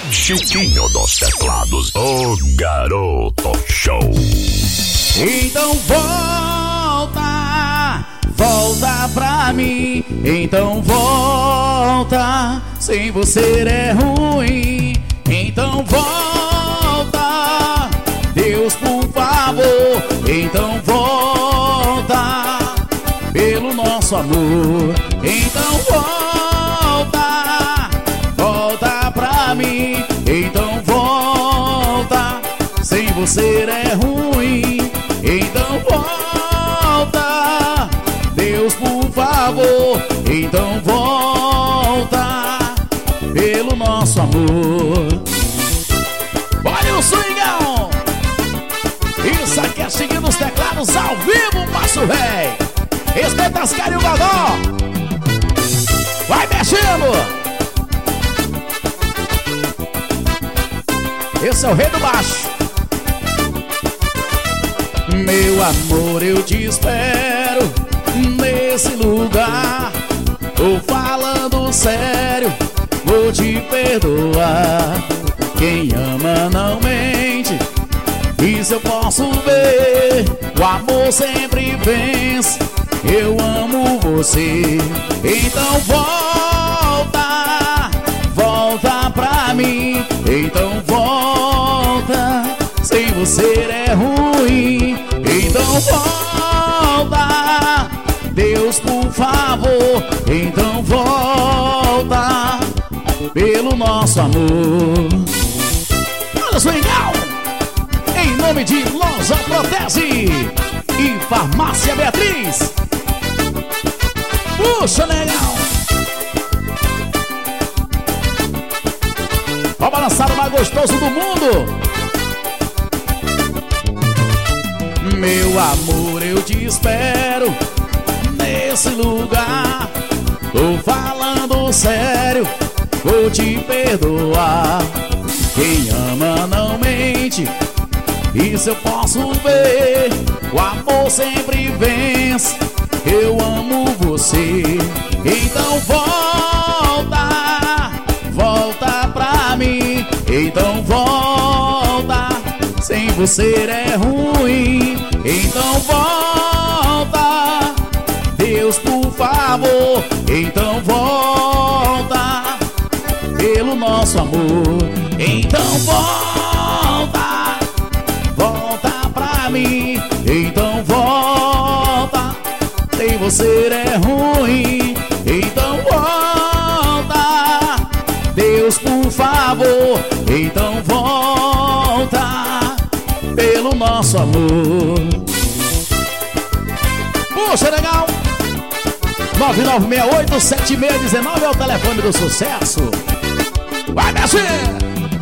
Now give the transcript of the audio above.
Chiquinho dos teclados, o Garoto Show. Então volta, volta pra mim. Então volta, sem você é ruim. Então volta, Deus por favor. Então volta, pelo nosso amor. Então volta, volta pra mim. Então volta, sem você é ruim. Então volta, Deus por favor. Então volta, pelo nosso amor. Olha o swingão! Isso aqui é seguindo os teclados ao vivo, Passo Rei. Respeita as caras e o Godó. Vai mexendo. Esse é o rei do baixo. Meu amor, eu te espero nesse lugar. Tô falando sério, vou te perdoar. Quem ama não mente, isso eu posso ver. O amor sempre vence, eu amo você. Então volta, volta pra mim. Então volta, sem você é ruim. Então volta, Deus por favor. Então volta, pelo nosso amor. Olha o swingão! Em nome de Loja Protege e Farmácia Beatriz. Puxa, legal! Vamos balançar o mais gostoso do mundo. Meu amor, eu te espero nesse lugar. Tô falando sério, vou te perdoar. Quem ama não mente, isso eu posso ver. O amor sempre vence, eu amo você. Então volta, volta pra mim. Então volta, sem você é ruim. Então volta, Deus por favor. Então volta, pelo nosso amor. Então volta, volta pra mim. Então volta, sem você é ruim. Então volta, Deus por favor. Então volta, pelo nosso amor. Puxa, legal! 9968-7619 é o telefone do sucesso. Vai mexer!